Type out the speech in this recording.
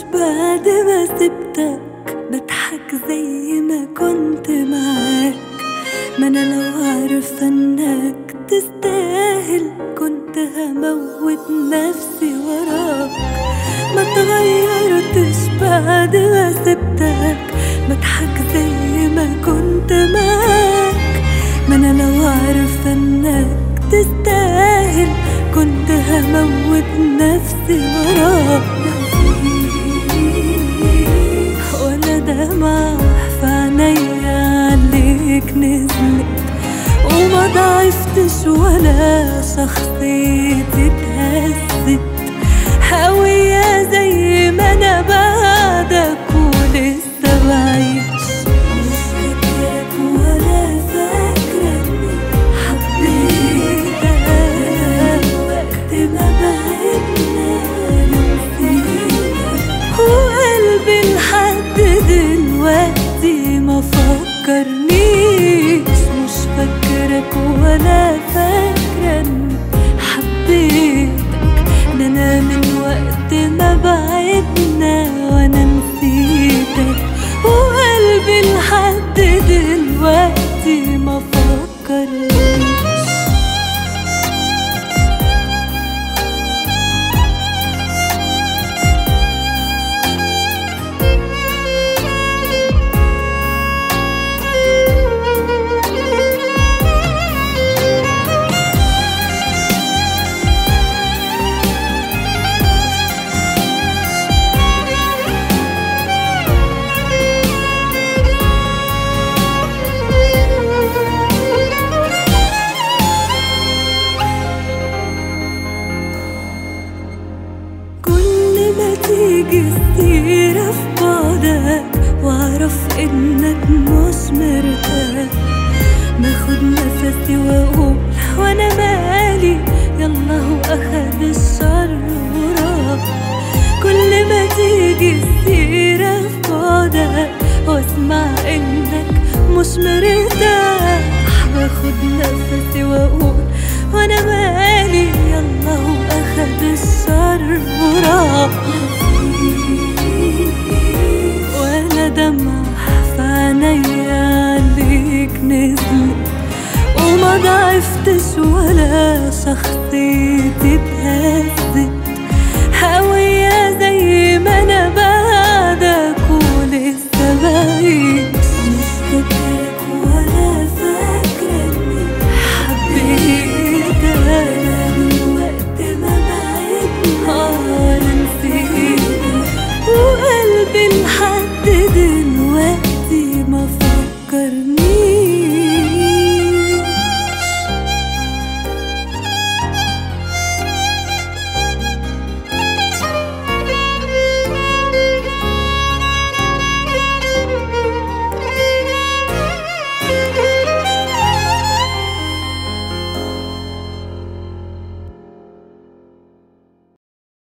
بعد ما سبتك بضحك زي ما كنت معاك. ما انا لو عارفة انك تستاهل كنت هموت نفسي وراك. ما تغيرتش بعد ما سبتك بضحك زي ما كنت معاك. ما انا لو عارفة انك تستاهل كنت هموت نفسي وراك. وانا دمعة في عينيا عليك نزلت وما ضعفتش ولا شخصيتي اتهزت. هوية زي ما انا بعدك ولسه بعيش. مش فاكرك ولا فاكرة اني حبيتك وقت ما بعدنا نسيتك. وقلبي لحد دلوقتي ما فكرنيش. مش فاكرك ولا فاكرة اني حبيتك. ده انا من وقت ما بعدنا وانا نسيتك. وقلبي لحد دلوقتي ما فكرنيش. تيجي السيرة في بعدك واعرف انك مش مرتاح. باخد نفسي واقول وانا مالي يلا هو اخد الشر وراح. كل ما تيجي السيرة في بعدك واسمع انك مش مرتاح. باخد نفسي واقول وانا مالي يلا هو اخد الشر وراح. وانا دمع في عينيا عليك نزلت وما ضعفتش ولا شخصيتي اتهزت. هوية زي ما انا بعدك ولسه بعيش. مش فاكرك ولا فاكرة اني حبيتك. انا من وقت ما بعدنا وانا نسيتك. وقلبي لحد